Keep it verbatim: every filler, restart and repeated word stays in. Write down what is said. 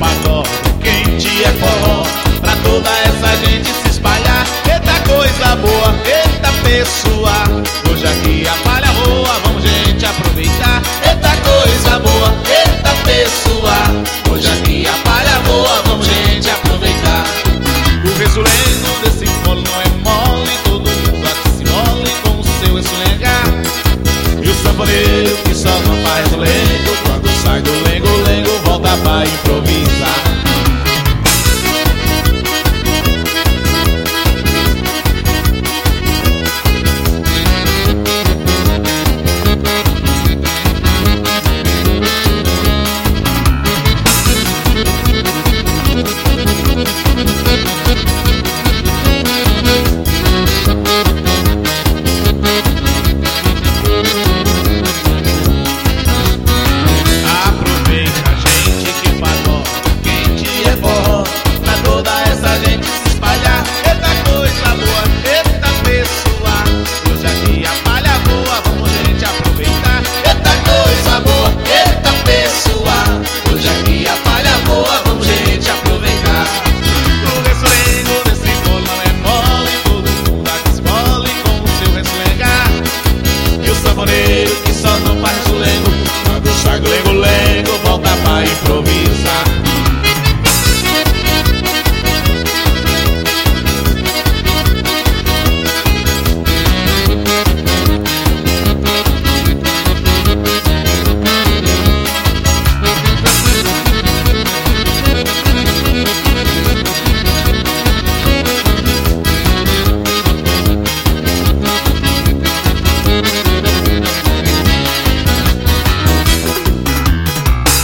agora quente é forró, pra toda essa gente se espalhar. Eita coisa boa, eita pessoa, hoje aqui a palha voa, vamos gente aproveitar. Eita coisa boa, eita pessoa, hoje aqui a palha voa, vamos gente